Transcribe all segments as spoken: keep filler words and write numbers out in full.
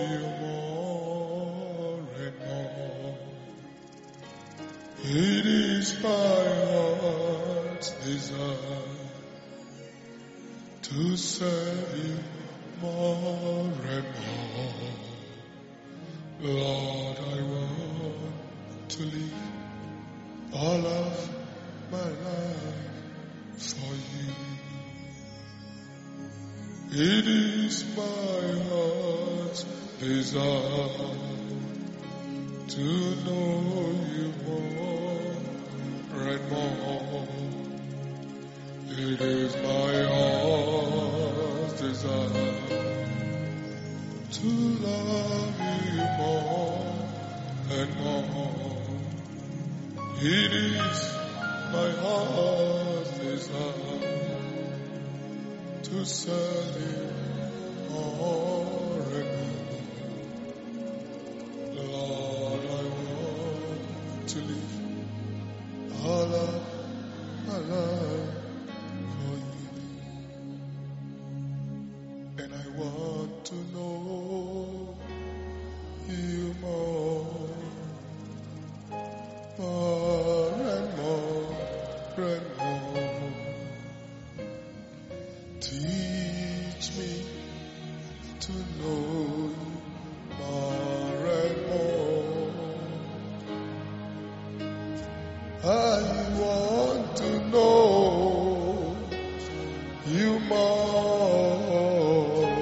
you more and more. It is my heart's desire to serve you more and more. Lord, I want to live all of my life for you. It is my heart's desire to know you more and more. It is my heart's desire to love you more and more. It is my heart's desire to serve you more and more. Lord, I want to live all of my life for you. And I want to know you more, more and more and more. Teach me to know you more and more. I want to know you more,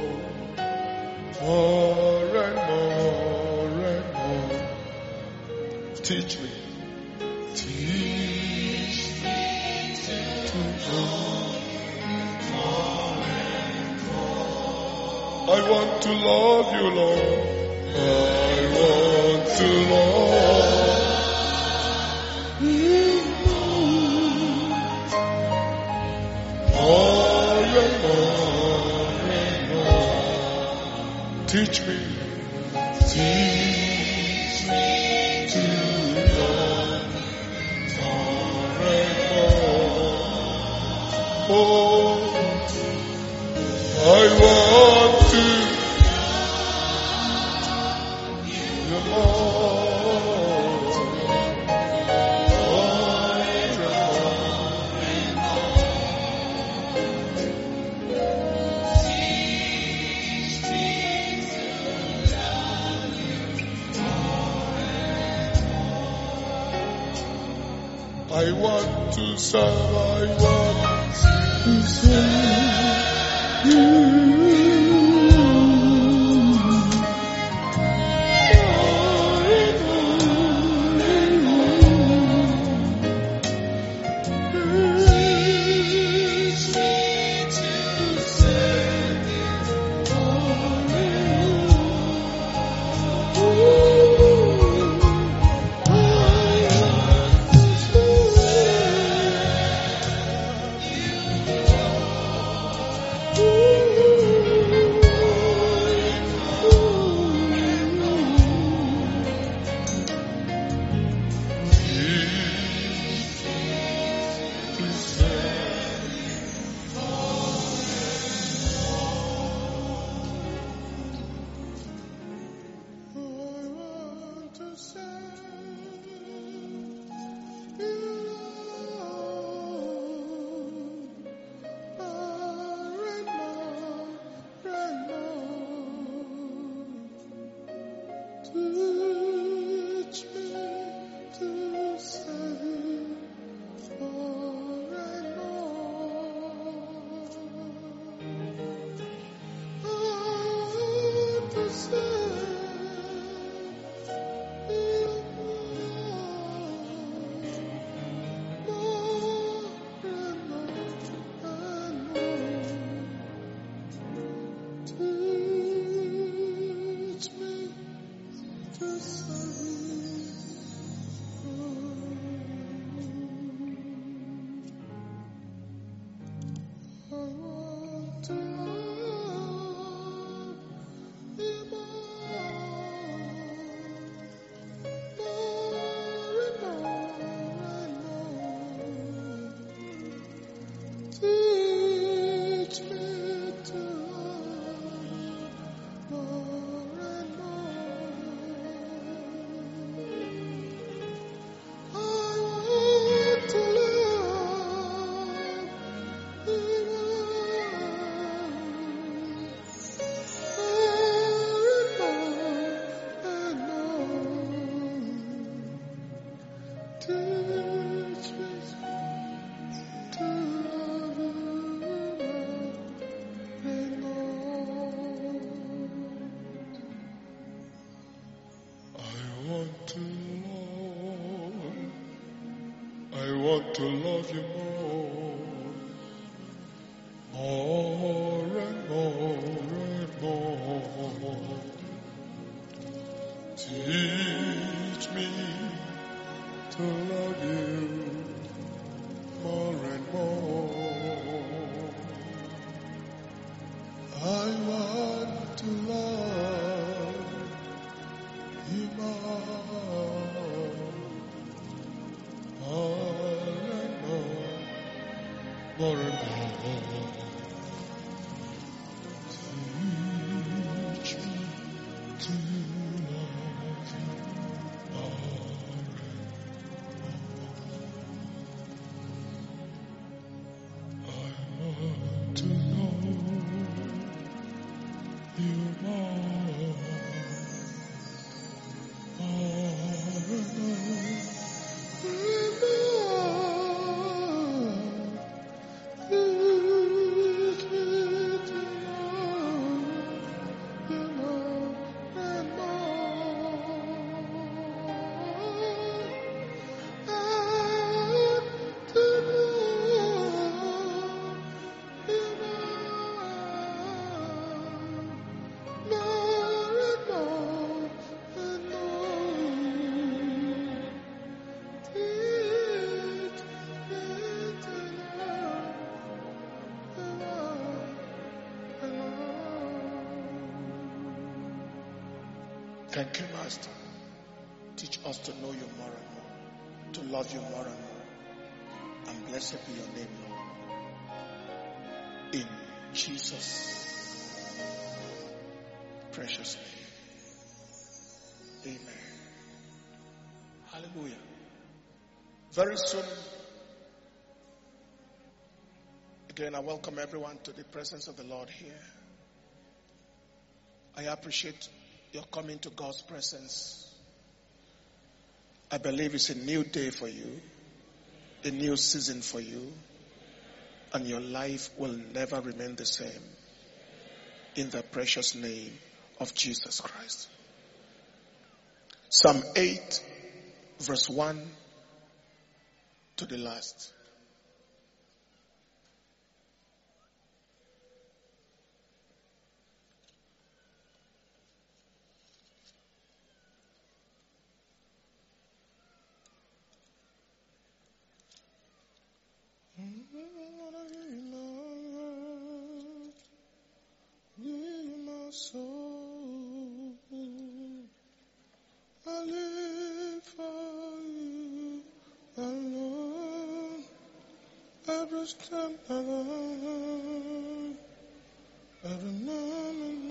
more and more and more. Teach me, teach me to know. I want to love you, Lord. I want to love you more and more and more. Teach me, teach me to love more and more. Oh, I want to you more, more and more. I want to serve, I want to serve you. I want to love you more. want to love, I want to love you more, more and more and more. Teach me to love you more and more. I want to love you more, more and more, more and more. Teach me to love you more and more. I want to know you more, more and more. Thank you, Master. Teach us to know you more and more, to love you more and more. And blessed be your name, Lord. In Jesus' precious name. Amen. Hallelujah. Very soon, again, I welcome everyone to the presence of the Lord here. I appreciate your coming to God's presence. I believe it's a new day for you, a new season for you, and your life will never remain the same. In the precious name of Jesus Christ. Psalm eight, verse one to the last. Soul, I live for you alone. Every step alone, every moment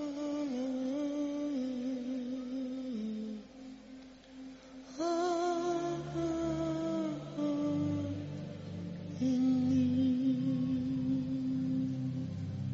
in me.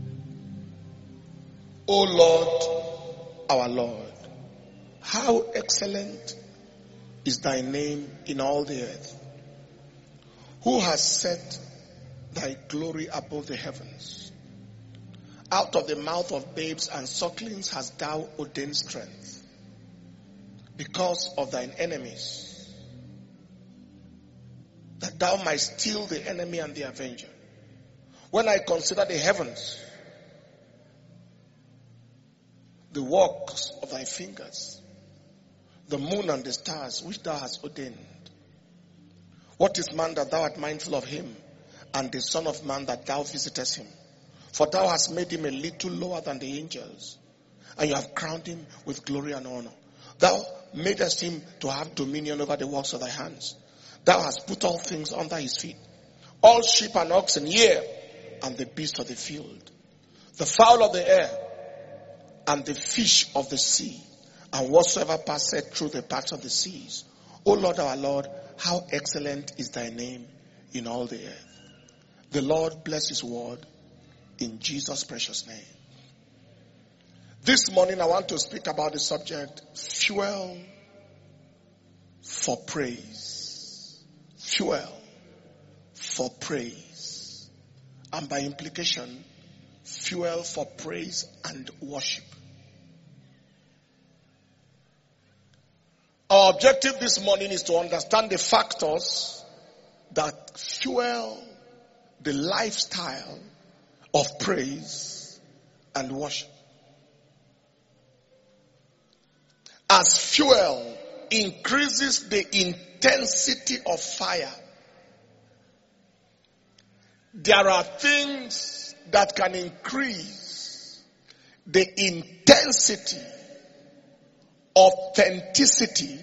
O Lord, our Lord, how excellent is thy name in all the earth. Who has set thy glory above the heavens? Out of the mouth of babes and sucklings hast thou ordained strength, because of thine enemies, that thou mightst steal the enemy and the avenger. When I consider the heavens, the works of thy fingers, the moon and the stars which thou hast ordained. What is man that thou art mindful of him, and the son of man that thou visitest him? For thou hast made him a little lower than the angels, and you have crowned him with glory and honor. Thou madest him to have dominion over the works of thy hands. Thou hast put all things under his feet, all sheep and oxen, yea, and the beasts of the field, the fowl of the air, and the fish of the sea, and whatsoever passeth through the paths of the seas. O Lord, our Lord, how excellent is thy name in all the earth. The Lord bless his word in Jesus' precious name. This morning I want to speak about the subject, fuel for praise. Fuel for praise. And by implication, fuel for praise and worship. Our objective this morning is to understand the factors that fuel the lifestyle of praise and worship. As fuel increases the intensity of fire, there are things that can increase the intensity, authenticity,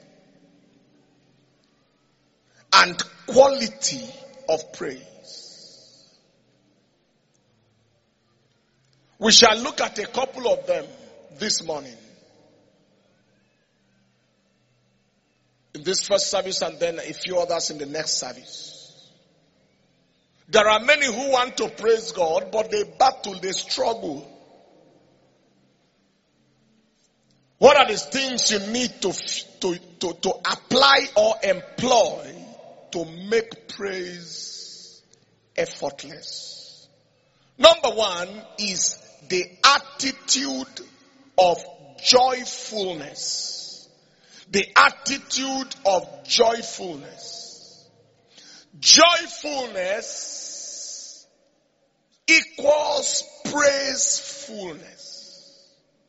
and quality of praise. We shall look at a couple of them this morning. In this first service and then a few others in the next service. There are many who want to praise God, but they battle, they struggle. What are the things you need to, to, to, to apply or employ to make praise effortless? Number one is the attitude of joyfulness. The attitude of joyfulness. Joyfulness equals praisefulness.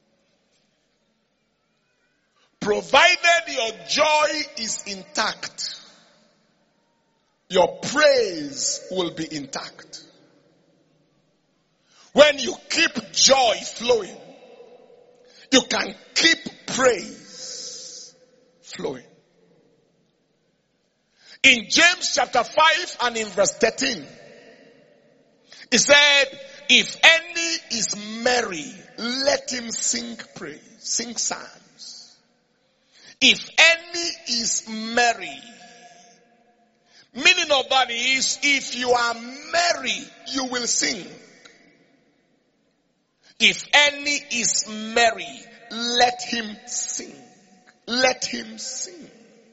Provided your joy is intact, your praise will be intact. When you keep joy flowing, you can keep praise flowing. In James chapter five and in verse thirteen, he said, if any is merry, let him sing praise, sing psalms. If any is merry, meaning of that is, if you are merry, you will sing. If any is merry, let him sing. Let him sing.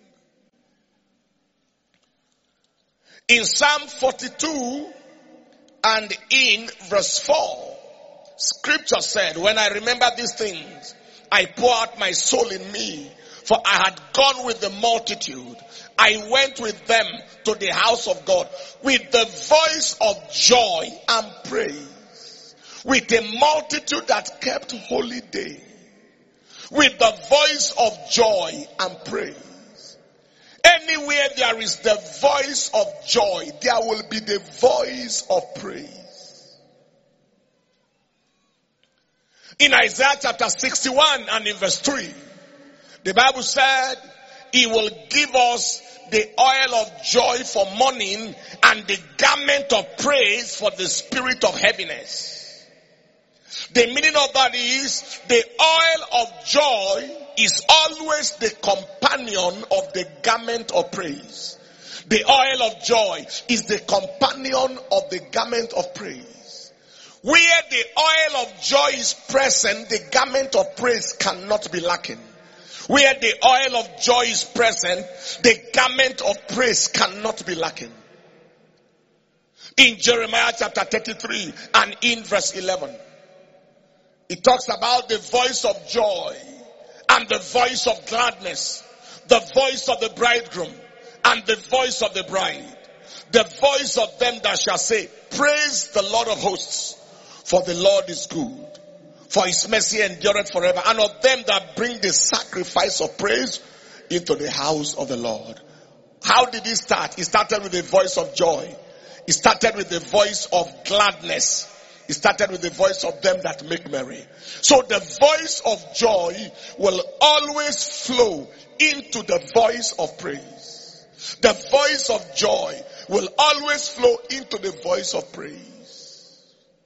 In Psalm forty-two and in verse four, scripture said, when I remember these things, I pour out my soul in me, for I had gone with the multitude. I went with them to the house of God with the voice of joy and praise, with a multitude that kept holy day, with the voice of joy and praise. Anywhere there is the voice of joy, there will be the voice of praise. In Isaiah chapter sixty-one and in verse three, the Bible said, he will give us the oil of joy for mourning and the garment of praise for the spirit of heaviness. The meaning of that is, the oil of joy is always the companion of the garment of praise. The oil of joy is the companion of the garment of praise. Where the oil of joy is present, the garment of praise cannot be lacking. Where the oil of joy is present, the garment of praise cannot be lacking. In Jeremiah chapter thirty-three and in verse eleven, it talks about the voice of joy and the voice of gladness, the voice of the bridegroom and the voice of the bride, the voice of them that shall say, praise the Lord of hosts, for the Lord is good, for his mercy endureth forever, and of them that bring the sacrifice of praise into the house of the Lord. How did he start? He started with the voice of joy. He started with the voice of gladness. He started with the voice of them that make merry. So the voice of joy will always flow into the voice of praise. The voice of joy will always flow into the voice of praise.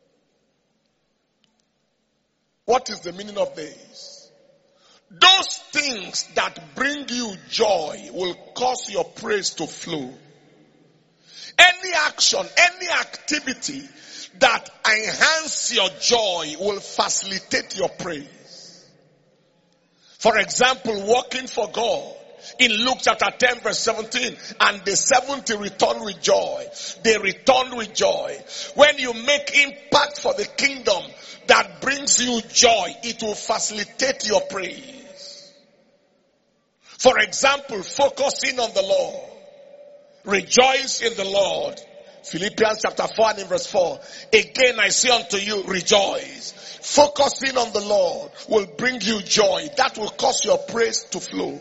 What is the meaning of this? Those things that bring you joy will cause your praise to flow. Any action, any activity that enhance your joy will facilitate your praise. For example, working for God. In Luke chapter ten verse seventeen, and the seventy returned with joy. They returned with joy. When you make impact for the kingdom that brings you joy, it will facilitate your praise. For example, focusing on the Lord. Rejoice in the Lord. Philippians chapter four and in verse four. Again I say unto you, rejoice. Focusing on the Lord will bring you joy. That will cause your praise to flow.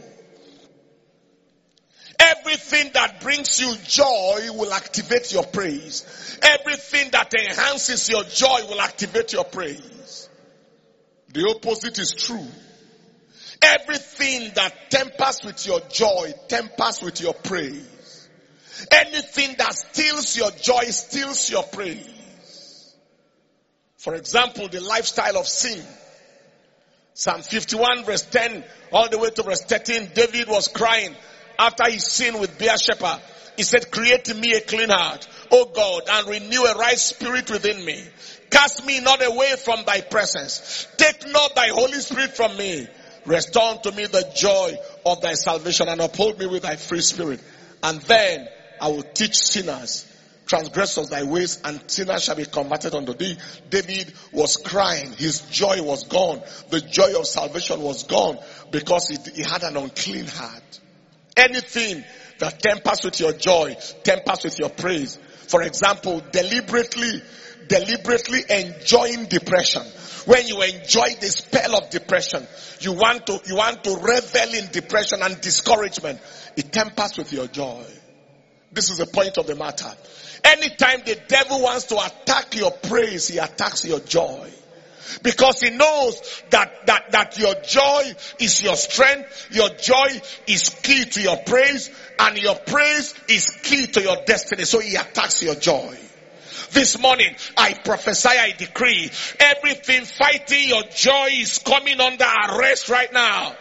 Everything that brings you joy will activate your praise. Everything that enhances your joy will activate your praise. The opposite is true. Everything that tempers with your joy tempers with your praise. Anything that steals your joy steals your praise. For example, the lifestyle of sin. Psalm fifty-one verse ten all the way to verse thirteen, David was crying after he sinned with Bathsheba. He said, create in me a clean heart, O God, and renew a right spirit within me. Cast me not away from thy presence. Take not thy Holy Spirit from me. Restore unto me the joy of thy salvation and uphold me with thy free spirit. And then I will teach sinners, transgressors thy ways, and sinners shall be converted unto thee. David was crying. His joy was gone. The joy of salvation was gone because he, he had an unclean heart. Anything that tempers with your joy, tempers with your praise. For example, deliberately, deliberately enjoying depression. When you enjoy the spell of depression, you want to, you want to revel in depression and discouragement. It tempers with your joy. This is the point of the matter. Anytime the devil wants to attack your praise, he attacks your joy. Because he knows that, that, that your joy is your strength, your joy is key to your praise, and your praise is key to your destiny. So he attacks your joy. This morning, I prophesy, I decree, everything fighting your joy is coming under arrest right now.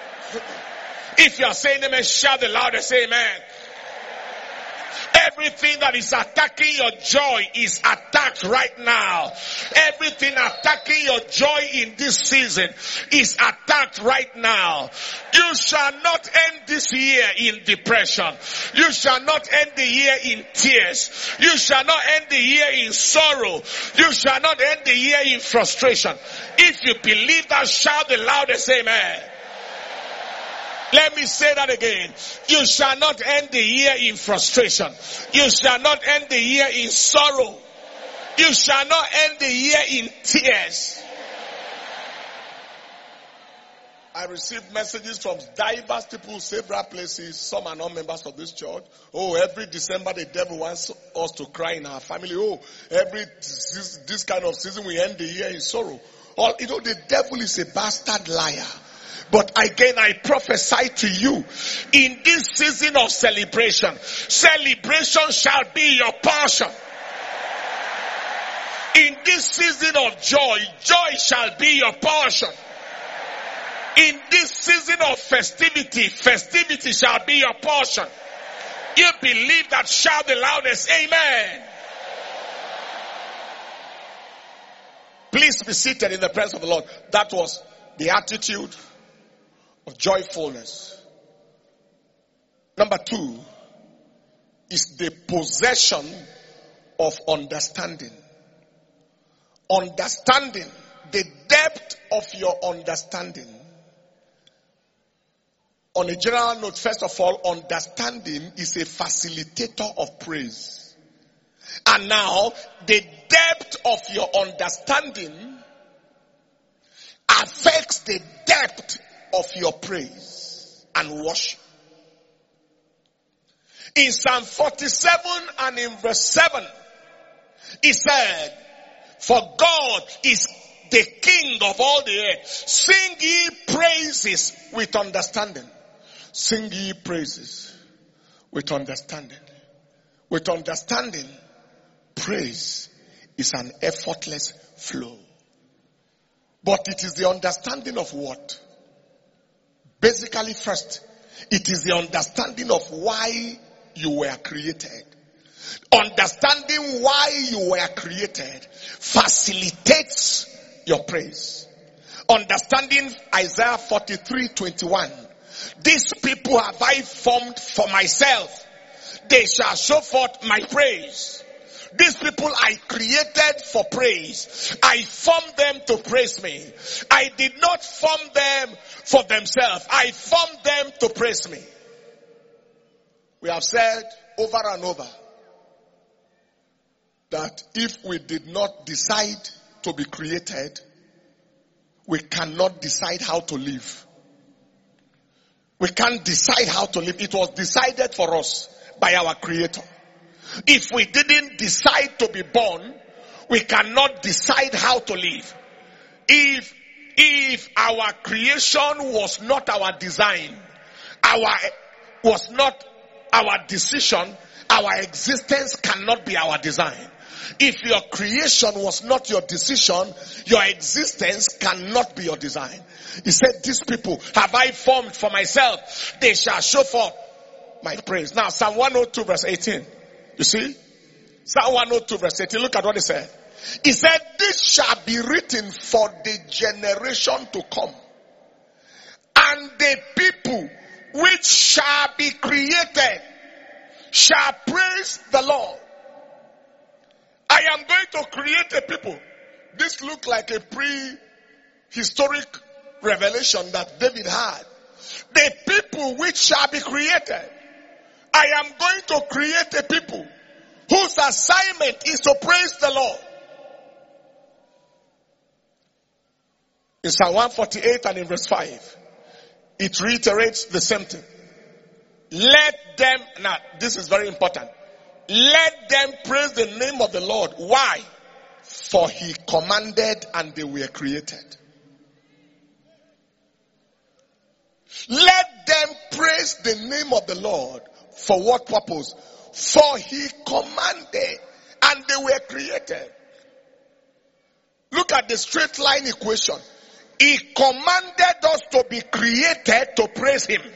If you are saying amen, shout the loudest, say amen. Everything that is attacking your joy is attacked right now. Everything attacking your joy in this season is attacked right now. You shall not end this year in depression. You shall not end the year in tears. You shall not end the year in sorrow. You shall not end the year in frustration. If you believe that, shout the loudest amen. Let me say that again. You shall not end the year in frustration. You shall not end the year in sorrow. You shall not end the year in tears. I received messages from diverse people, several places. Some are not members of this church. Oh, every December the devil wants us to cry in our family. Oh, every this, this kind of season we end the year in sorrow. All, you know, the devil is a bastard liar. But again, I prophesy to you, in this season of celebration, celebration shall be your portion. In this season of joy, joy shall be your portion. In this season of festivity, festivity shall be your portion. You believe that, shout the loudest, amen. Please be seated in the presence of the Lord. That was the attitude of joyfulness. Number two is the possession of understanding. Understanding, the depth of your understanding. On a general note, first of all, understanding is a facilitator of praise. And now, the depth of your understanding affects the depth of your praise and worship. In Psalm forty-seven and in verse seven, he said, for God is the King of all the earth. Sing ye praises with understanding. Sing ye praises with understanding. With understanding, praise is an effortless flow. But it is the understanding of what? Basically, first, it is the understanding of why you were created. Understanding why you were created facilitates your praise. Understanding Isaiah forty-three twenty-one. These people have I formed for myself. They shall show forth my praise. These people I created for praise. I formed them to praise me. I did not form them for themselves. I formed them to praise me. We have said over and over that if we did not decide to be created, we cannot decide how to live. We can't decide how to live. It was decided for us by our Creator. If we didn't decide to be born, we cannot decide how to live. If, if our creation was not our design, our, was not our decision, our existence cannot be our design. If your creation was not your decision, your existence cannot be your design. He said, these people have I formed for myself. They shall show forth my praise. Now, Psalm one oh two verse eighteen. You see? Psalm one oh two verse eighteen. Look at what he said. He said, this shall be written for the generation to come. And the people which shall be created shall praise the Lord. I am going to create a people. This looked like a prehistoric revelation that David had. The people which shall be created. I am going to create a people whose assignment is to praise the Lord. In Psalm one forty-eight and in verse five, it reiterates the same thing. Let them, now this is very important. Let them praise the name of the Lord. Why? For he commanded and they were created. Let them praise the name of the Lord. For what purpose? For he commanded and they were created. Look at the straight line equation. He commanded us to be created to praise him.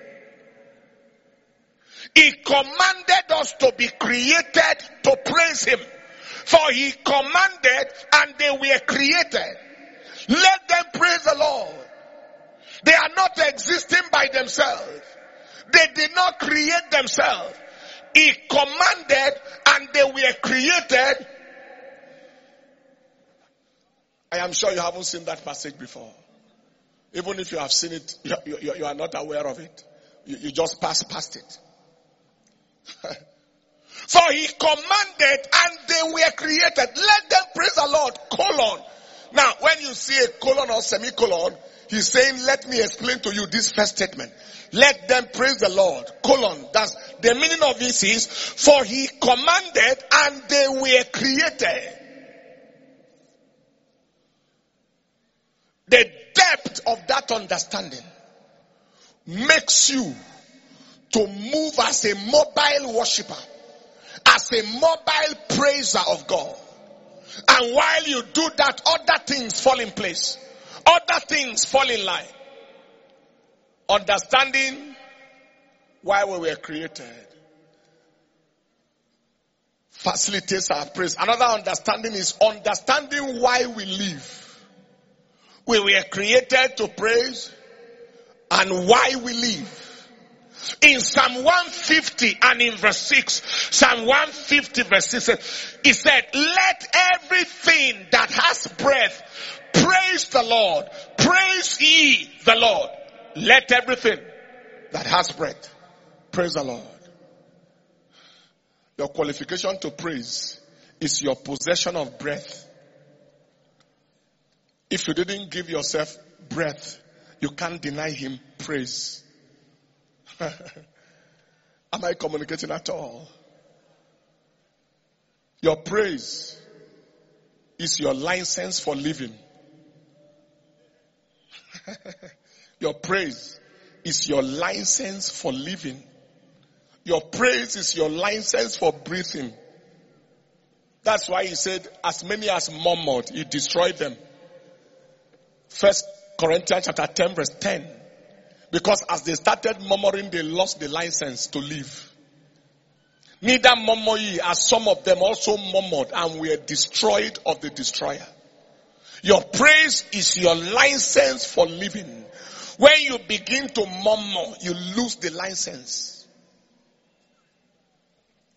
He commanded us to be created to praise him. For he commanded and they were created. Let them praise the Lord. They are not existing by themselves. They did not create themselves. He commanded and they were created. I am sure you haven't seen that passage before. Even if you have seen it, you, you, you are not aware of it. You, you just pass past it. For he commanded and they were created. Let them praise the Lord. Colon. Now, when you see a colon or semicolon, he's saying, let me explain to you this first statement. Let them praise the Lord. Colon. That's the meaning of this is, for he commanded and they were created. The depth of that understanding makes you to move as a mobile worshiper, as a mobile praiser of God. And while you do that, other things fall in place. Other things fall in line. Understanding why we were created facilitates our praise. Another understanding is understanding why we live. We were created to praise and why we live. In Psalm one fifty and in verse six, Psalm one fifty verse six, he said, let everything that has breath praise the Lord. Praise ye the Lord. Let everything that has breath praise the Lord. Your qualification to praise is your possession of breath. If you didn't give yourself breath, you can't deny him praise. Am I communicating at all? Your praise is your license for living. Your praise is your license for living. Your praise is your license for breathing. That's why he said, as many as murmured, he destroyed them. First Corinthians chapter ten verse ten. Because as they started murmuring, they lost the license to live. Neither murmur ye, as some of them also murmured and were destroyed of the destroyer. Your praise is your license for living. When you begin to murmur, you lose the license.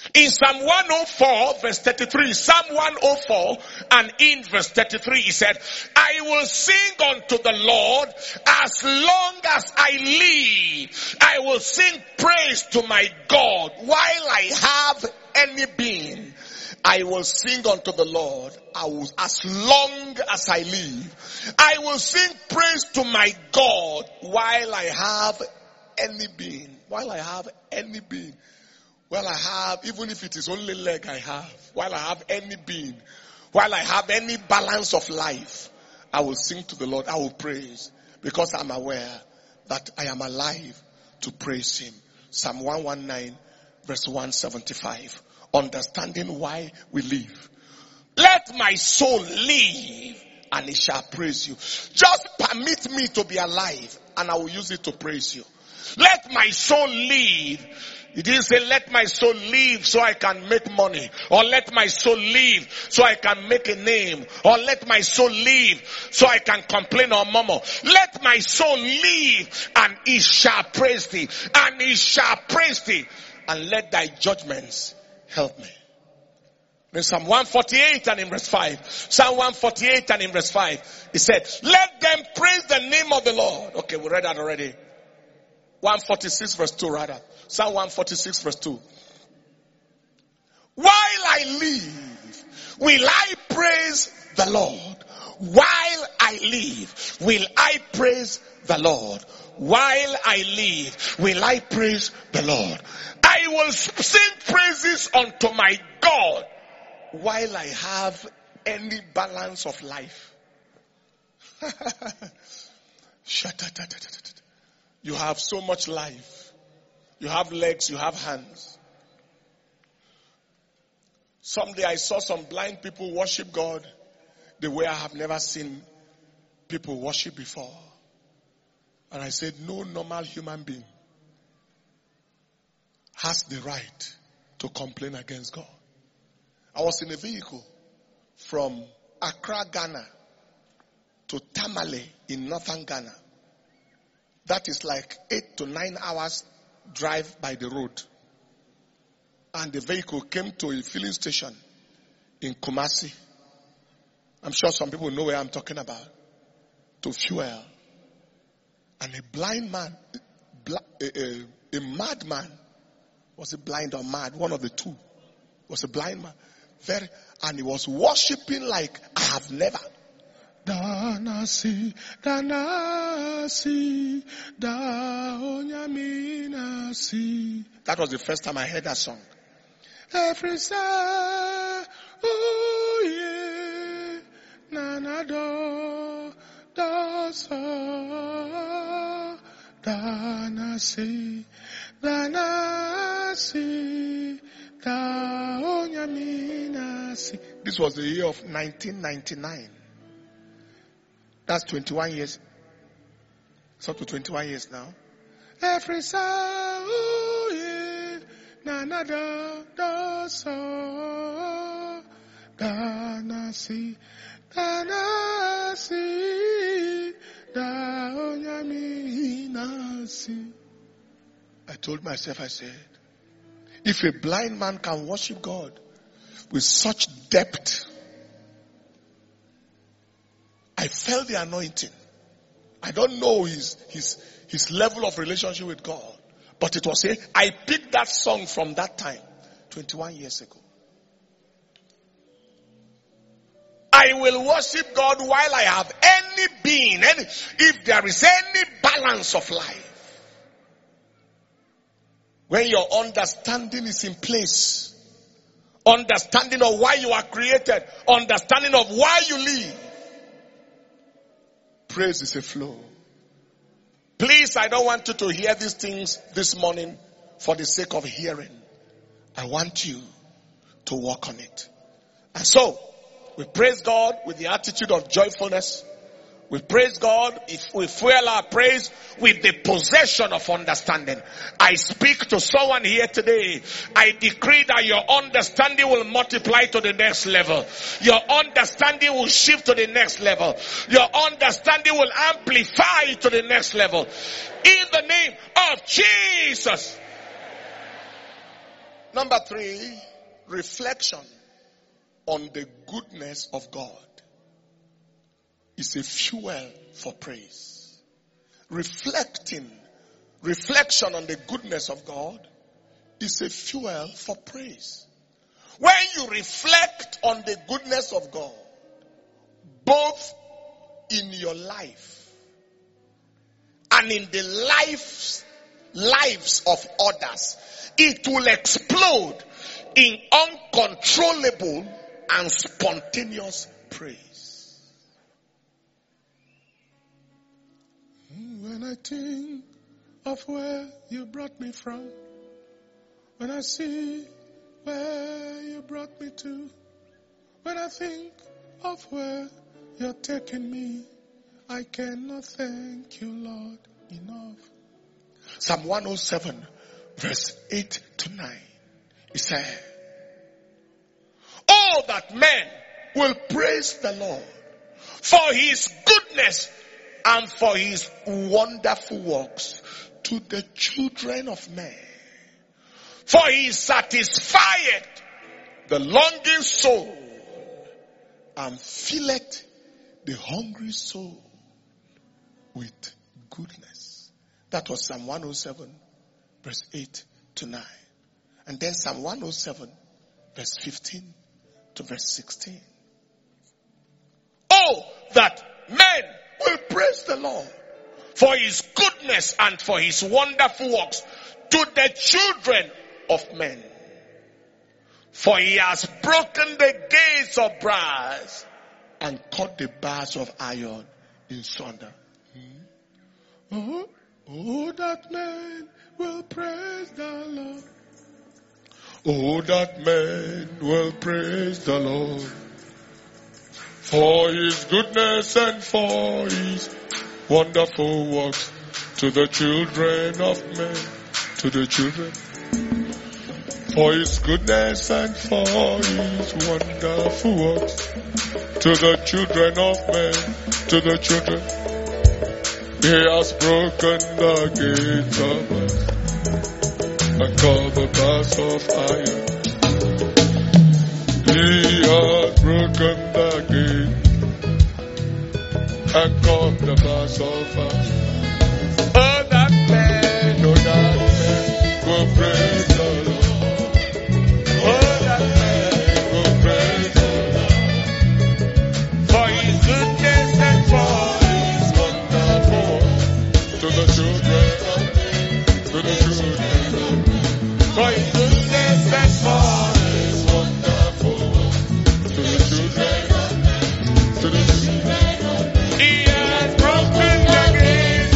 In Psalm one oh four verse thirty-three, Psalm one oh four and in verse thirty-three, he said, I will sing unto the Lord as long as I live. I will sing praise to my God while I have any being. I will sing unto the Lord I will, as long as I live. I will sing praise to my God while I have any being. While I have any being. While I have, even if it is only leg I have, while I have any being, while I have any balance of life, I will sing to the Lord. I will praise because I'm aware that I am alive to praise him. Psalm one nineteen verse one seventy-five. Understanding why we live. Let my soul live and it shall praise you. Just permit me to be alive and I will use it to praise you. Let my soul live. He didn't say let my soul live so I can make money, or let my soul live so I can make a name, or let my soul live so I can complain or murmur. Let my soul live and it shall praise thee, and it shall praise thee, and let thy judgments help me. In Psalm one forty-eight and in verse five, Psalm one forty-eight and in verse five, he said, let them praise the name of the Lord. Okay, we read that already. one forty-six verse two rather. Psalm one forty-six verse two. While I live, will I praise the Lord. While I live, will I praise the Lord. While I live, will I praise the Lord. I will sing praises unto my God while I have any balance of life. You have so much life. You have legs, you have hands. Someday I saw some blind people worship God the way I have never seen people worship before. And I said, no normal human being has the right to complain against God. I was in a vehicle from Accra, Ghana to Tamale in northern Ghana. That is like eight to nine hours drive by the road. And the vehicle came to a filling station in Kumasi. I'm sure some people know where I'm talking about. To fuel. And a blind man, a, a, a mad man, was he blind or mad? One of the two. Was a blind man. Very, and he was worshiping like I have never. Danasi, Danasi, Daonyaminasi. That was the first time I heard that song. Every star, oh yeah, Nanado, Dosa, Danasi, Danasi, Daonyaminasi. This was the year of nineteen ninety-nine. That's twenty-one years. It's up to twenty-one years now. Every sound, yeah, na na da da so, da na si, da na si, da onyami na si. I told myself, I said, if a blind man can worship God with such depth, I felt the anointing. I don't know his, his, his level of relationship with God. But it was a, I picked that song from that time, twenty-one years ago. I will worship God while I have any being, any, if there is any balance of life. When your understanding is in place, understanding of why you are created, understanding of why you live, praise is a flow. Please, I don't want you to hear these things this morning for the sake of hearing. I want you to walk on it. And so, we praise God with the attitude of joyfulness. We praise God if we fuel our praise with the possession of understanding. I speak to someone here today. I decree that your understanding will multiply to the next level. Your understanding will shift to the next level. Your understanding will amplify to the next level. In the name of Jesus. Number three, reflection on the goodness of God is a fuel for praise. Reflecting, reflection on the goodness of God is a fuel for praise. When you reflect on the goodness of God, both in your life and in the lives, lives of others, it will explode in uncontrollable and spontaneous praise. When I think of where you brought me from, when I see where you brought me to, when I think of where you're taking me, I cannot thank you, Lord, enough. Psalm one oh seven, verse eight to nine. He said, "Oh, that men will praise the Lord for his goodness and for his wonderful works to the children of men. For he satisfieth the longing soul and filleth the hungry soul with goodness." That was Psalm one oh seven, verse eight to nine. And then Psalm one oh seven, verse fifteen to verse sixteen. "Oh, that men will praise the Lord for his goodness and for his wonderful works to the children of men. For he has broken the gates of brass and cut the bars of iron in sunder." Hmm? Oh, oh, that men will praise the Lord. Oh, that men will praise the Lord for his goodness and for his wonderful works to the children of men, to the children. For his goodness and for his wonderful works to the children of men, to the children. He has broken the gates of brass and cut the bars of iron. He has broken the gate and cut the bars of iron. Oh, that man, oh, that man will praise the Lord. Oh, that man will praise the Lord for his goodness and for his wonderful to the children of men, to the children of men. For his goodness and for his wonderful to the children of men, to the children of men. He has broken the gates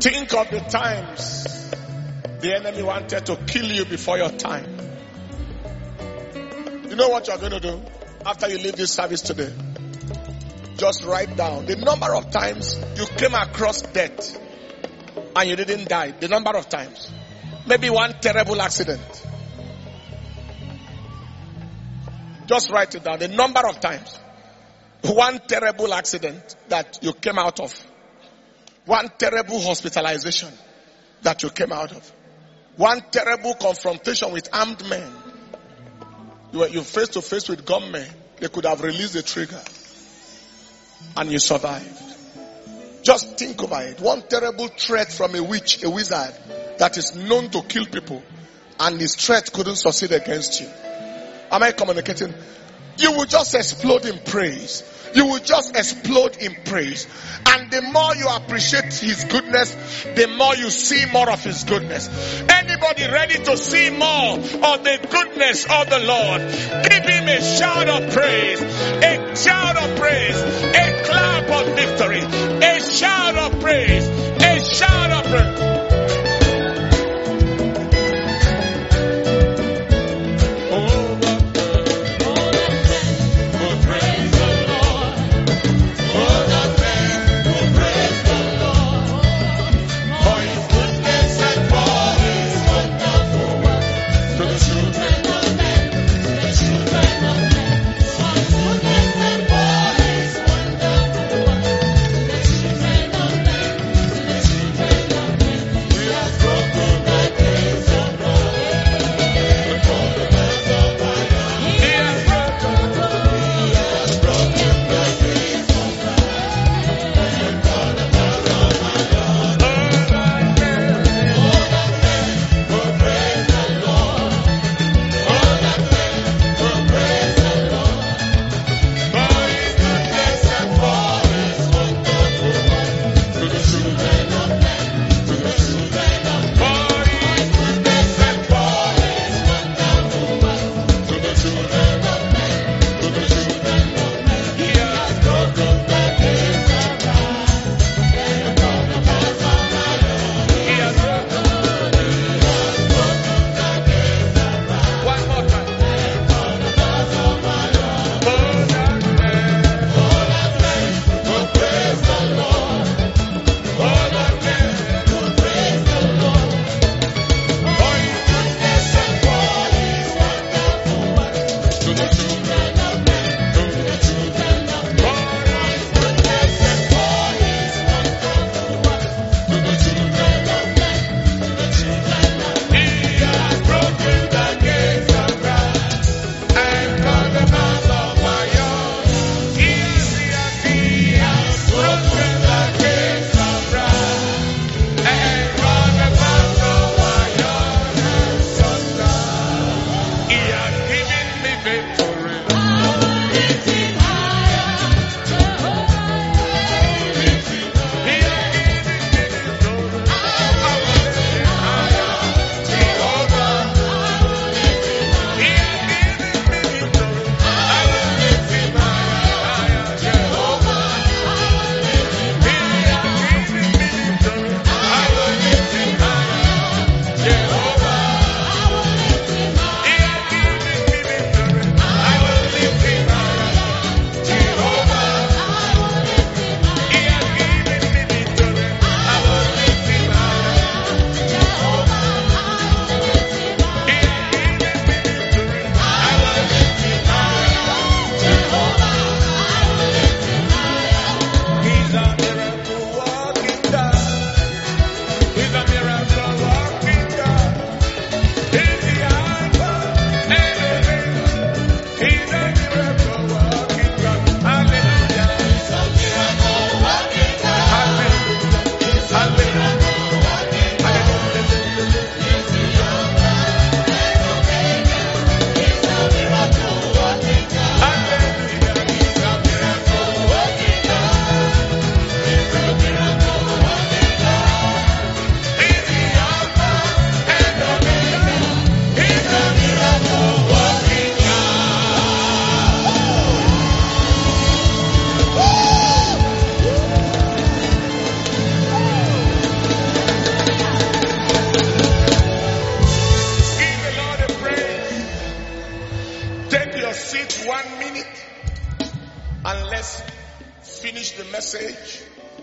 Think of the times the enemy wanted to kill you before your time. You know what you're going to do after you leave this service today? Just write down the number of times you came across death and you didn't die. The number of times. Maybe one terrible accident. Just write it down. The number of times. One terrible accident that you came out of. One terrible hospitalization that you came out of. One terrible confrontation with armed men. You were you face to face with gunmen. They could have released the trigger. And you survived. Just think about it. One terrible threat from a witch, a wizard, that is known to kill people. And his threat couldn't succeed against you. Am I communicating? You will just explode in praise. You will just explode in praise. And the more you appreciate his goodness, the more you see more of his goodness. Anybody ready to see more of the goodness of the Lord? Give him a shout of praise. A shout of praise. A clap of victory. A shout of praise. A shout of praise. Children of men, the children of men, for goodness and for finish the message.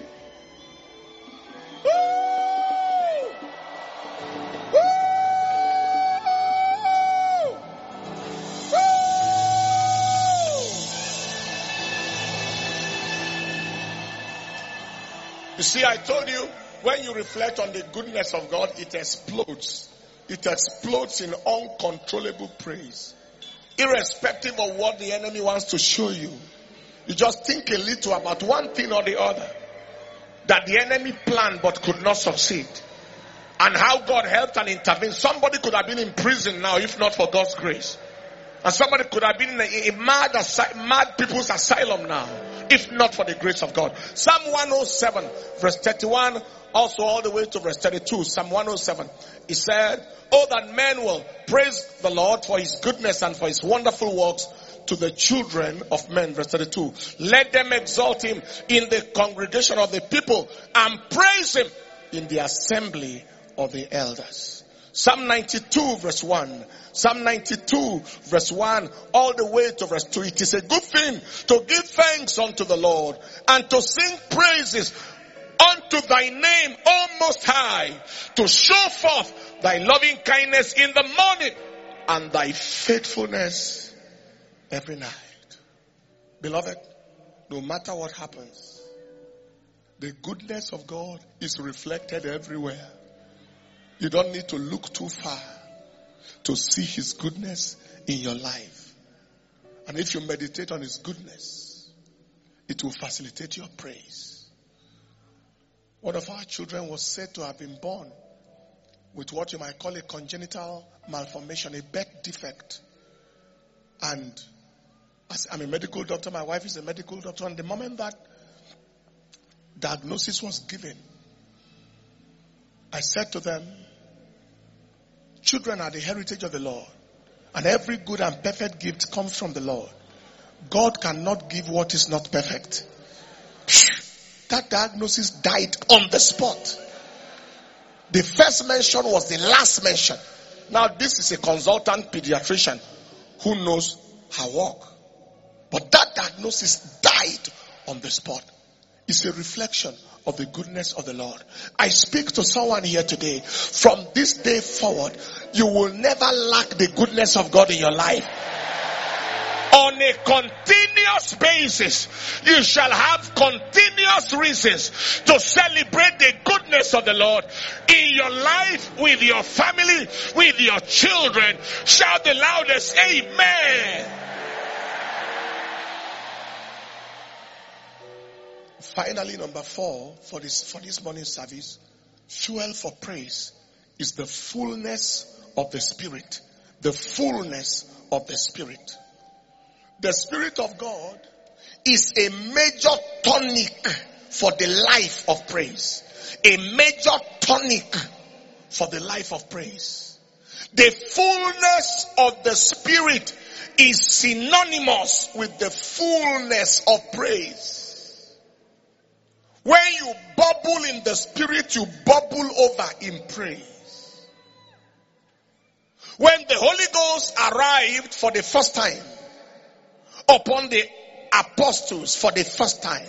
You see, I told you, when you reflect on the goodness of God, it explodes. It explodes in uncontrollable praise. Irrespective of what the enemy wants to show you. You just think a little about one thing or the other that the enemy planned but could not succeed. And how God helped and intervened. Somebody could have been in prison now if not for God's grace. And somebody could have been in a, a mad, asy- mad people's asylum now, if not for the grace of God. Psalm one oh seven, verse thirty-one, also all the way to verse thirty-two. Psalm one oh seven. He said, "Oh, that men will praise the Lord for his goodness and for his wonderful works to the children of men." Verse thirty-two. "Let them exalt him in the congregation of the people and praise him in the assembly of the elders." Psalm ninety-two verse one. Psalm ninety-two verse one all the way to verse two. "It is a good thing to give thanks unto the Lord and to sing praises unto thy name, O Most High, to show forth thy loving kindness in the morning and thy faithfulness every night." Beloved, no matter what happens, the goodness of God is reflected everywhere. You don't need to look too far to see his goodness in your life. And if you meditate on his goodness, it will facilitate your praise. One of our children was said to have been born with what you might call a congenital malformation, a birth defect. And as I'm a medical doctor, my wife is a medical doctor, and the moment that diagnosis was given, I said to them, children are the heritage of the Lord, and every good and perfect gift comes from the Lord. God cannot give what is not perfect. That diagnosis died on the spot. The first mention was the last mention. Now this is a consultant pediatrician who knows her work. But that diagnosis died on the spot. It's a reflection of the goodness of the Lord. I speak to someone here today. From this day forward, you will never lack the goodness of God in your life. On a continuous basis, you shall have continuous reasons to celebrate the goodness of the Lord in your life, with your family, with your children. Shout the loudest, amen. Finally, number four for this for this morning service, fuel for praise is the fullness of the Spirit. The fullness of the Spirit. The Spirit of God is a major tonic for the life of praise. A major tonic for the life of praise. The fullness of the Spirit is synonymous with the fullness of praise. When you bubble in the Spirit, you bubble over in praise. When the Holy Ghost arrived for the first time upon the apostles for the first time,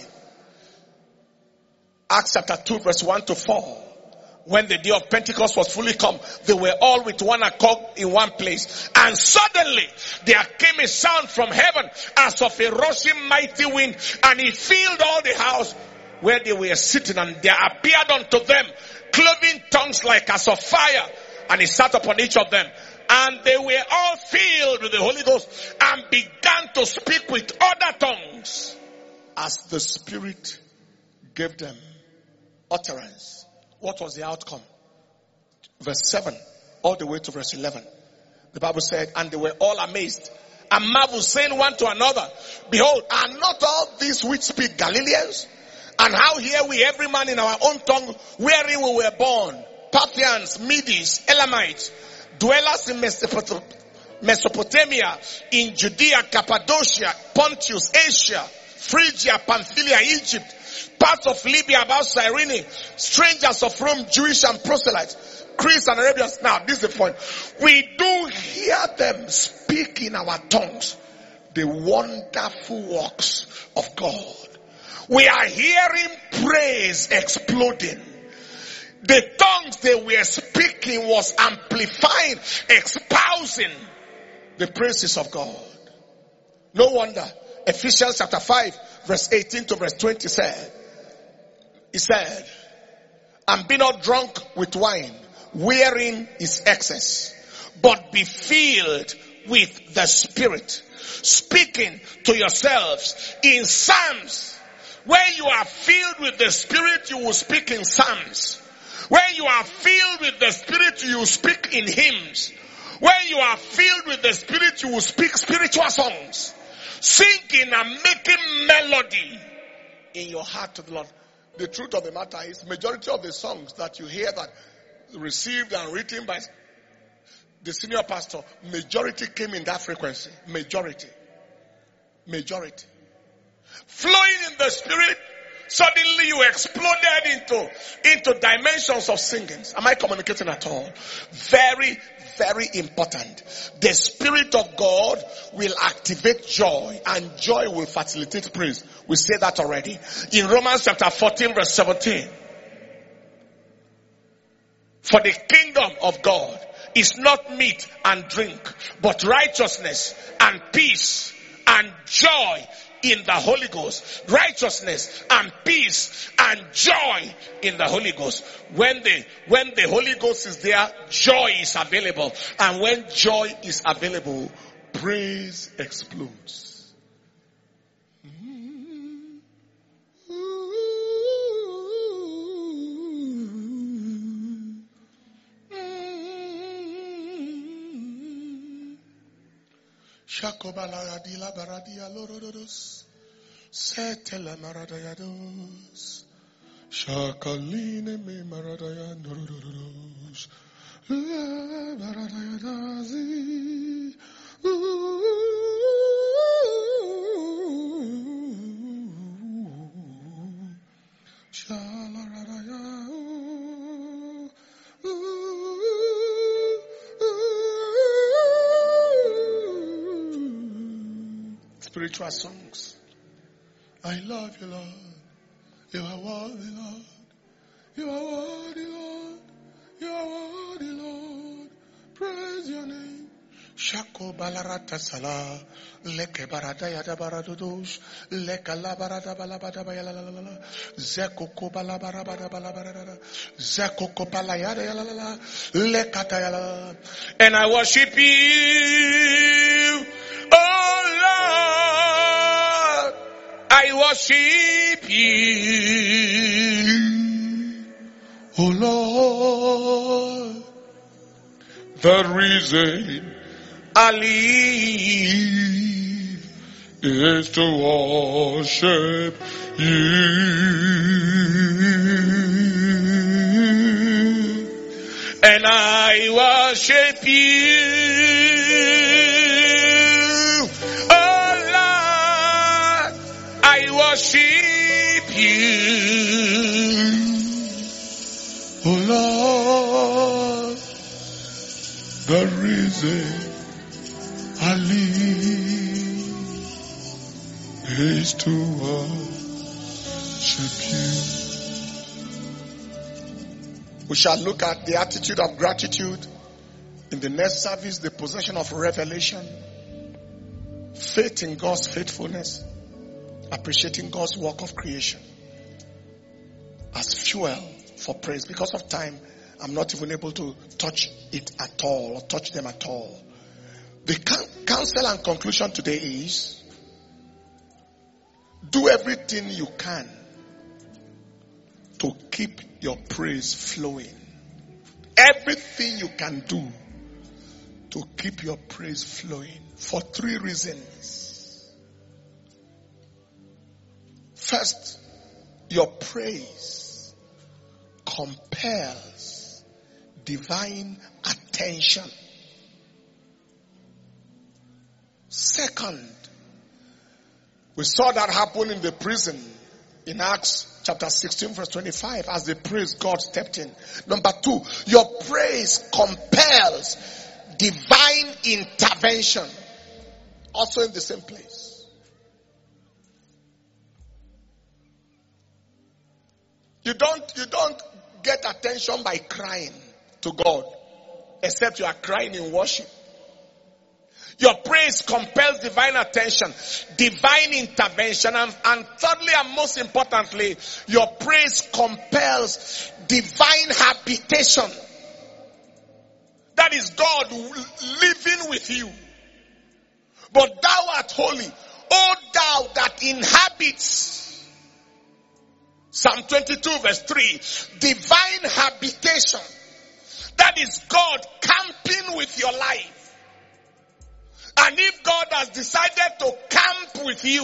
Acts chapter two verse one to four, when the day of Pentecost was fully come, they were all with one accord in one place. And suddenly there came a sound from heaven as of a rushing mighty wind, and it filled all the house where they were sitting, and there appeared unto them cloven tongues like as of fire, and he sat upon each of them. And they were all filled with the Holy Ghost and began to speak with other tongues as the Spirit gave them utterance. What was the outcome? Verse seven all the way to verse eleven. The Bible said, and they were all amazed and marveled, saying one to another, behold, are not all these which speak Galileans? And how hear we every man in our own tongue wherein we were born? Parthians, Medes, Elamites, dwellers in Mesopotamia, in Judea, Cappadocia, Pontus, Asia, Phrygia, Pamphylia, Egypt, parts of Libya about Cyrene, strangers of Rome, Jewish and proselytes, Greeks and Arabians. Now, this is the point. We do hear them speak in our tongues the wonderful works of God. We are hearing praise exploding. The tongues they were speaking was amplifying, espousing the praises of God. No wonder Ephesians chapter five verse eighteen to verse twenty said, he said, and be not drunk with wine, wherein is excess, but be filled with the Spirit, speaking to yourselves in psalms. When you are filled with the Spirit, you will speak in psalms. When you are filled with the Spirit, you will speak in hymns. When you are filled with the Spirit, you will speak spiritual songs, singing and making melody in your heart to the Lord. The truth of the matter is, majority of the songs that you hear that received and written by the senior pastor, majority came in that frequency. Majority. Majority. Flowing in the Spirit, suddenly you exploded into, into dimensions of singings. Am I communicating at all? Very, very important. The Spirit of God will activate joy, and joy will facilitate praise. We say that already. In Romans chapter fourteen verse seventeen. For the kingdom of God is not meat and drink, but righteousness and peace and joy in the Holy Ghost. Righteousness and peace and joy in the Holy Ghost. When the, when the Holy Ghost is there, joy is available. And when joy is available, praise explodes. Shakobaladila baradia lorodos, setela maradayados, shakaline me maradaya norodos, la baradayadazi, shalaradaya. Spiritual songs. I love you, Lord. You are worthy, Lord. You are worthy, Lord. You are worthy, Lord. Praise your name. Shako balarata sala, leke baradaya da baradodos, leka la barada balabada bayalalala, zeko kobala barabada balabada, zeko kopala yada yalala, leka tayala. And I worship you, oh Lord. I worship you, oh Lord. The reason I live is to worship you, and I worship you, oh Lord. I worship you, oh Lord. The reason I live is to worship you. We shall look at the attitude of gratitude in the next service, the possession of revelation, faith in God's faithfulness, appreciating God's work of creation as fuel for praise. Because of time, I'm not even able to touch it at all or touch them at all. The counsel and conclusion today is, do everything you can to keep your praise flowing. Everything you can do to keep your praise flowing for three reasons. First, your praise compels divine attention. Second, we saw that happen in the prison in Acts chapter sixteen verse twenty-five as they praised, God stepped in. Number two, your praise compels divine intervention. Also in the same place. You don't, you don't get attention by crying to God, except you are crying in worship. Your praise compels divine attention, divine intervention, and, and thirdly and most importantly, your praise compels divine habitation. That is God living with you. But thou art holy, O thou that inhabits. Psalm twenty-two verse three, divine habitation. That is God camping with your life. And if God has decided to camp with you,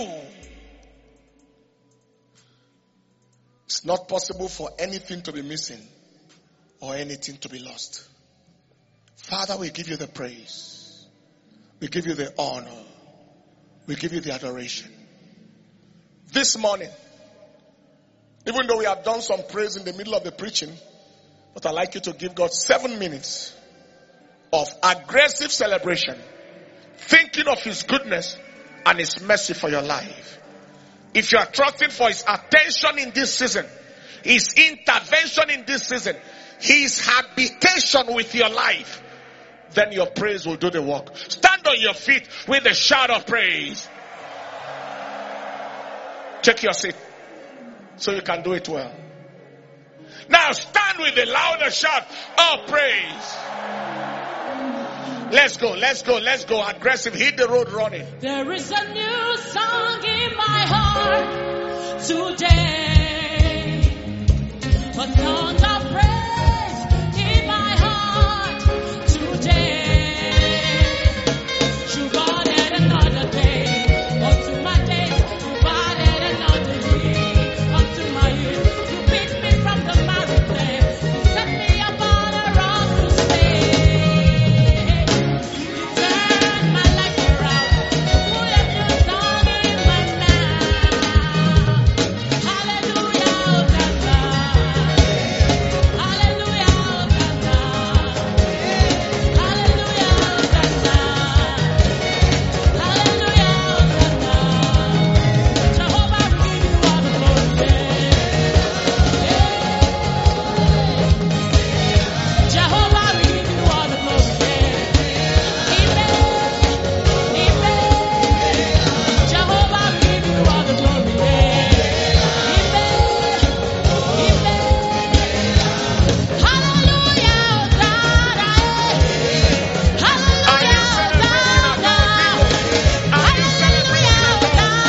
it's not possible for anything to be missing or anything to be lost. Father, we give you the praise. We give you the honor. We give you the adoration. This morning, even though we have done some praise in the middle of the preaching, but I'd like you to give God seven minutes of aggressive celebration, thinking of His goodness and His mercy for your life. If you are trusting for His attention in this season, His intervention in this season, His habitation with your life, then your praise will do the work. Stand on your feet with a shout of praise. Check your seat so you can do it well. Now stand with a louder shout of praise. Let's go, let's go, let's go. Aggressive, hit the road running. There is a new song in my heart today. A song of praise in my heart today. You added another day unto my days. You added another year unto my years. You picked me from the miry clay. You set me upon a rock to stay. You turned my life around. You put a new song in my mouth. Hallelujah, Hosanna. Hallelujah, Hosanna. Hallelujah, Hosanna. Hallelujah, Hosanna. Jehovah, we give you all the glory. Jehovah, we give you all the glory. Amen. Amen. Jehovah, we give you all the glory. Amen. Amen. Hallelujah, Hosanna. Are you Hallelujah, celebrating Hosanna. at all, people? Are you celebrating at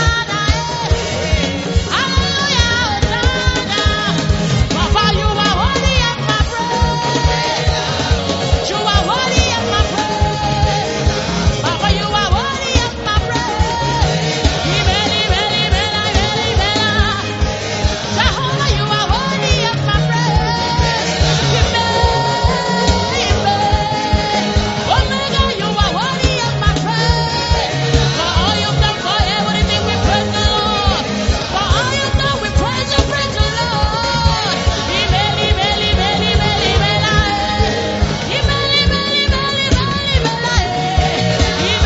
all? Hallelujah, Hosanna. Papa, you are worthy of my praise. You are worthy of my praise. Papa, you are worthy of my praise. Amen, amen, amen, amen, amen. Jehovah, you are worthy of my praise. Amen, amen. Omega, you are worthy of my praise. For all you've done, for everything, we praise the Lord. For all you've done, we praise you, praise the Lord. Amen, amen, amen, amen, amen. Amen, amen, amen, amen, amen.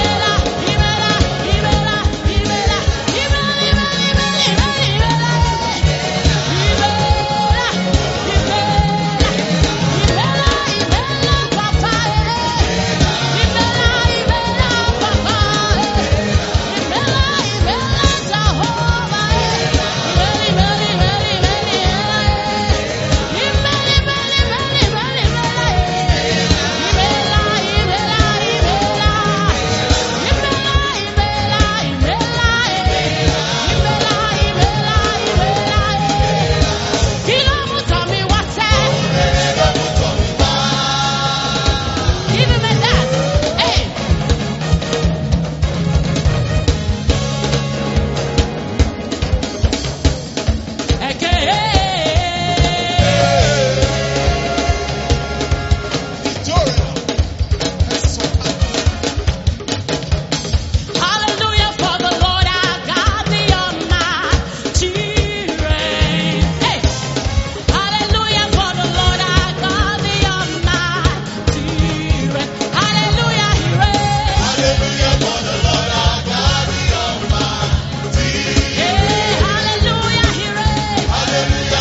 Hallelujah for the Lord our God, the Almighty reign. Hey. Hallelujah for the Lord our God, the Almighty reign. Hallelujah, He reigns. Hallelujah for the Lord our God, the Almighty. Hey, hallelujah, He reigns. Hallelujah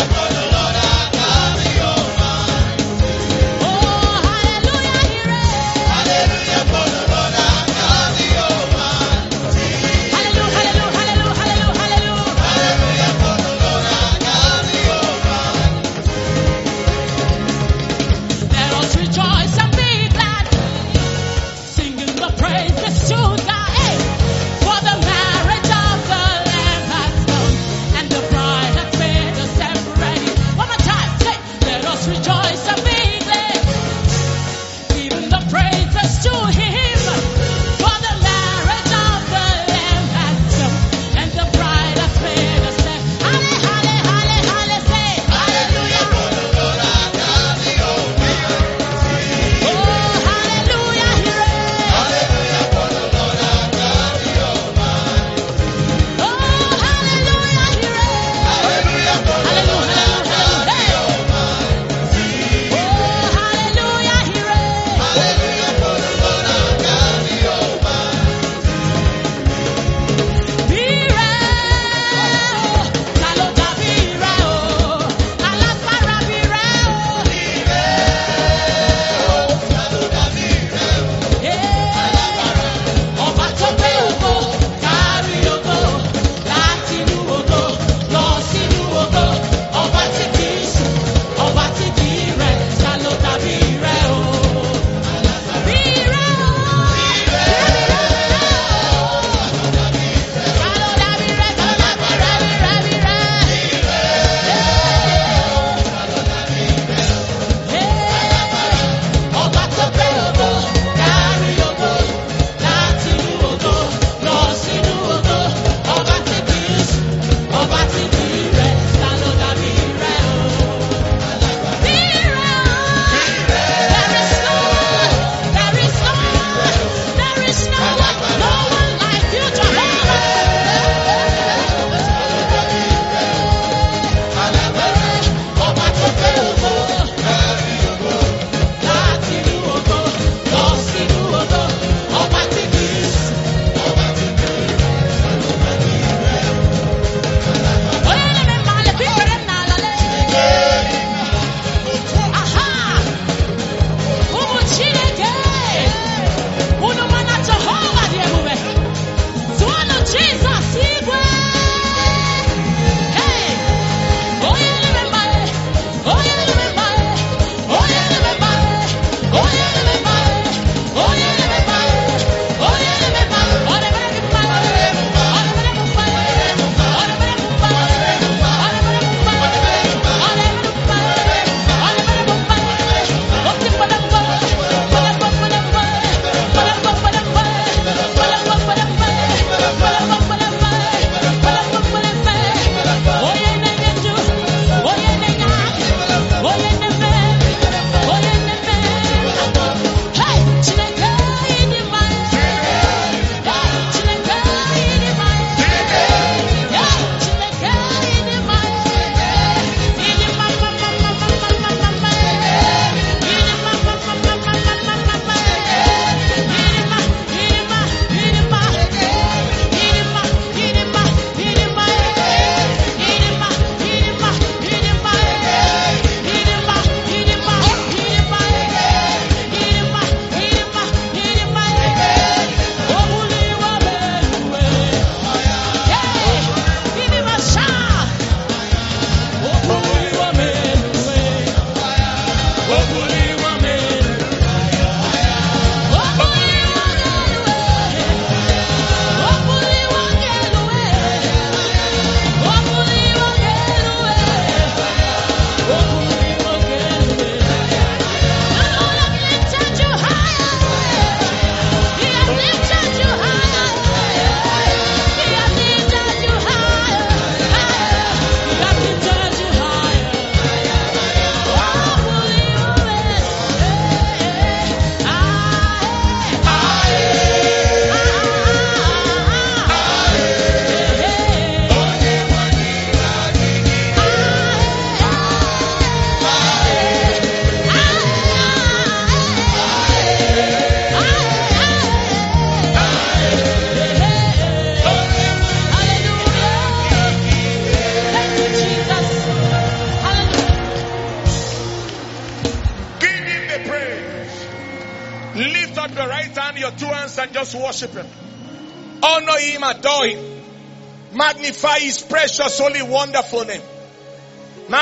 your two hands and just worship him. Honor him, adore him. Magnify his precious, holy, wonderful name. And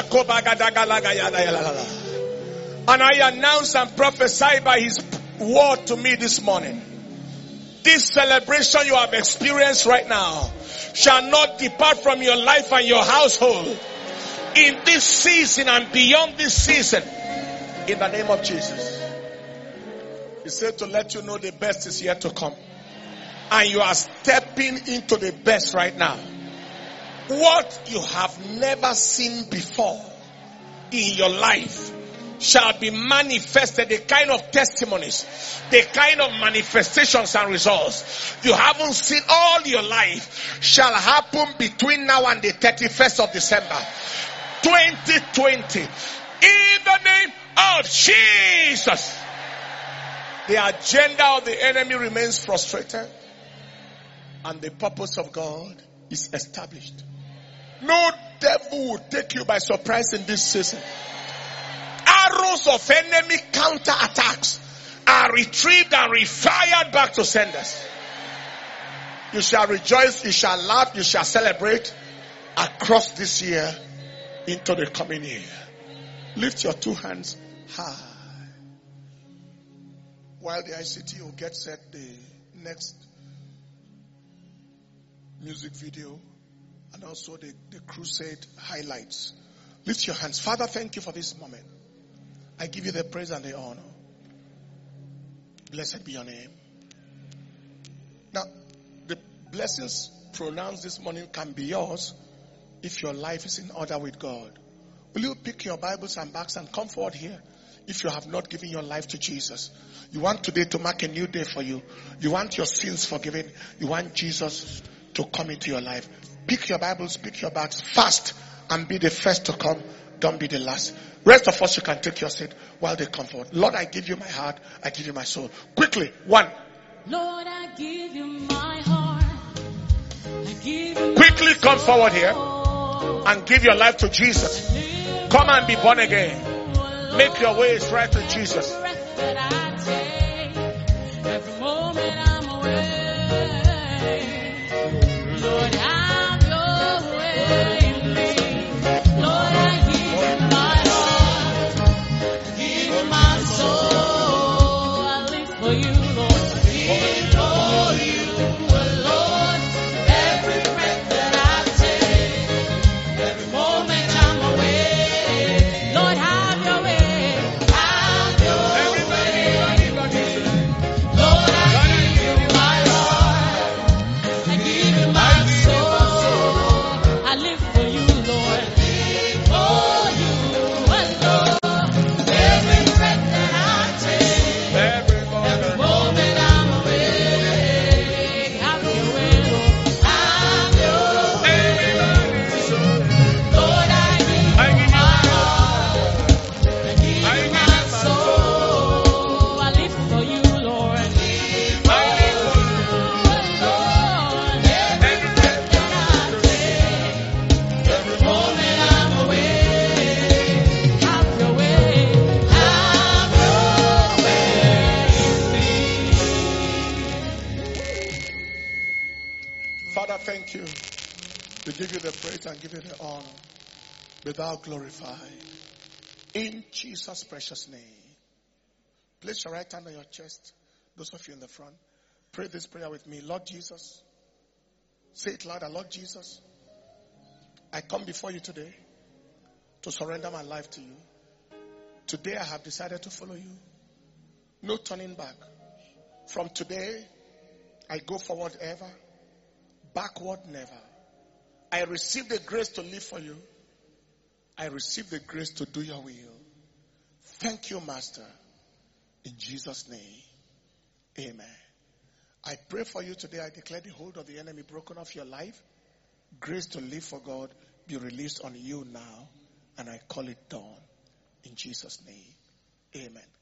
I announce and prophesy by his word to me this morning. This celebration you have experienced right now shall not depart from your life and your household in this season and beyond this season. In the name of Jesus. He said to let you know the best is yet to come. And you are stepping into the best right now. What you have never seen before in your life shall be manifested. The kind of testimonies, the kind of manifestations and results you haven't seen all your life shall happen between now and the thirty-first of December twenty twenty. In the name of Jesus. The agenda of the enemy remains frustrated and the purpose of God is established. No devil will take you by surprise in this season. Arrows of enemy counterattacks are retrieved and refired back to senders. You shall rejoice, you shall laugh, you shall celebrate across this year into the coming year. Lift your two hands high. While the I C T will get set the next music video and also the, the crusade highlights. Lift your hands. Father, thank you for this moment. I give you the praise and the honor. Blessed be your name. Now, the blessings pronounced this morning can be yours if your life is in order with God. Will you pick your Bibles and bags and come forward here if you have not given your life to Jesus? You want today to mark a new day for you. You want your sins forgiven. You want Jesus to come into your life. Pick your Bibles, pick your bags fast and be the first to come. Don't be the last. Rest of us, you can take your seat while they come forward. Lord, I give you my heart. I give you my soul. Quickly, one. Lord, I give you my heart. I give you Quickly come my forward here soul. and give your life to Jesus. Come and be born again. Make your ways right to Jesus. Every breath that I take, every moment I'm away. Lord, have your way in me. Lord, I give you my heart. I give you my soul. I live for you, Lord. I live for you, Lord. Every breath that I take, every moment I'm away. Lord, have your way. Have your way. Lord, I give you my heart. I give you my soul. I live for you, Lord. For you alone. Every breath that I take, Every every moment. moment I'm awake. Have your way, Lord. Have your way. Lord, I give I you give you my my heart. I give I you give my you my soul. I live for you, Lord. I live for you. Lord, every breath that I take, every moment I'm awake. Have your way, have your way in me. Father, thank you. We give you the praise and give you the honor. Be thou glorified. In Jesus' precious name. Place your right hand on your chest. Those of you in the front. Pray this prayer with me. Lord Jesus. Say it louder. Lord Jesus. I come before you today to surrender my life to you. Today I have decided to follow you. No turning back. From today, I go forward ever. Backward never. I receive the grace to live for you. I receive the grace to do your will. Thank you, Master. In Jesus' name, amen. I pray for you today. I declare the hold of the enemy broken off your life. Grace to live for God be released on you now. And I call it done. In Jesus' name, amen.